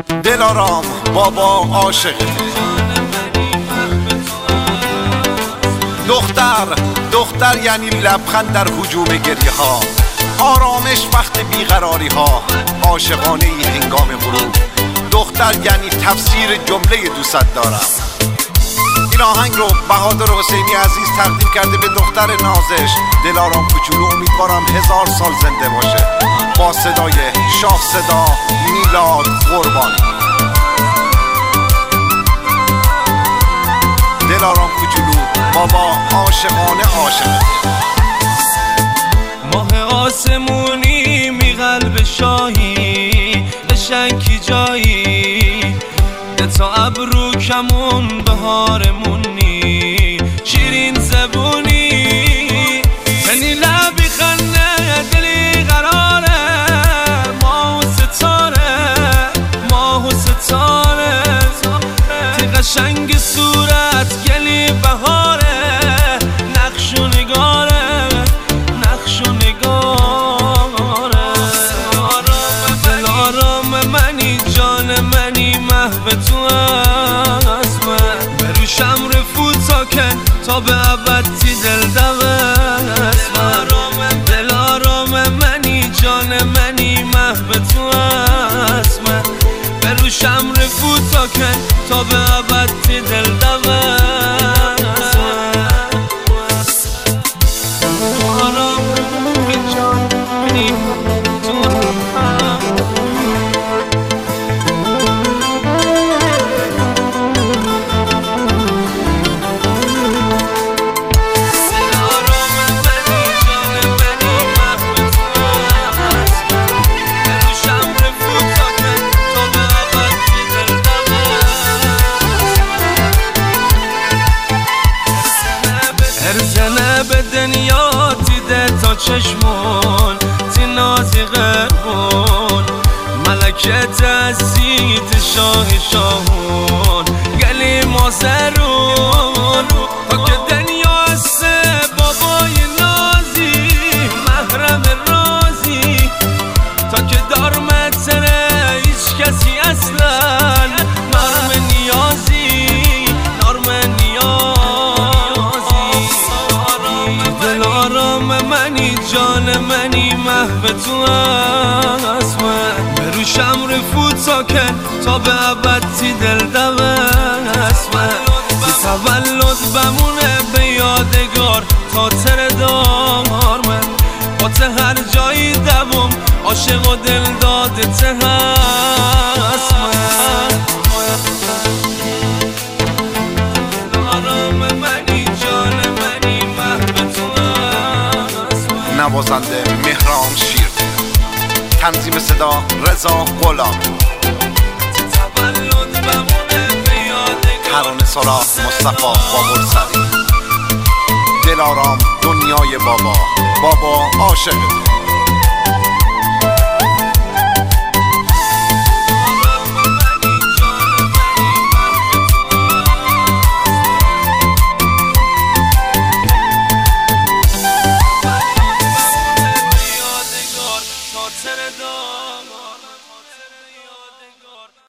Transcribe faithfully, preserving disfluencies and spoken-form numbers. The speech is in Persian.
دلارام بابا عاشقته. دختر دختر یعنی لبخند در هجوم گریه ها، آرامش وقت بیقراری ها، عاشقانه ای هنگام غروب. دختر یعنی تفسیر جمله دوست دارم. این آهنگ رو بهادر حسینی عزیز تقدیم کرده به دختر نازش دلارام کوچولو. امیدوارم هزار سال زنده باشه با صدای شاه صدا میلاد قربانی. دلارام کوچولو بابا عاشقانه عاشقته. ماه آسمونی می قلب شاهی قشنگی جایی، ده تا ابرو کمون بهارمونی، شیرین زبونی تنی لبی خنده دلی قراره، ماه و ستاره ماه و ستاره، تی قشنگ صورت گلی بهاره، نقش و نگاره نقش و نگاره. دلارام منی جان منی محو تو از من، بروشم رفوت ساکن تا به ابد تی دل دوست من. دلارام منی جان منی محو تو از من، بروشم رفوت ساکن تا به ابد تی دل دوست ارزنه به دنیا دیده تا چشمون، تی نازی غربون ملکت عزیز شاه شاهون، گلی مازرون تا که دنیا هسته بابای نازی، محرم رازی تا که دار متره هیچ کسی اصلا، نارم نیازی نارم نیازی. دلارام منی جان منی محو تو از من، بروشم رفوت ساکن تا به ابد تی دل دوست من. تی تولد بمونه به یادگار تا تر دار من، با ته هر جایی دوم عاشق و دل داده ته هست من. دلارام منی جان منی محو تو از من. نوازنده مهران شیر، تنظیم صدا رضا غلام، ترانه سرا مصطفی بابرسری. دلارام دنیای بابا، بابا عاشقته.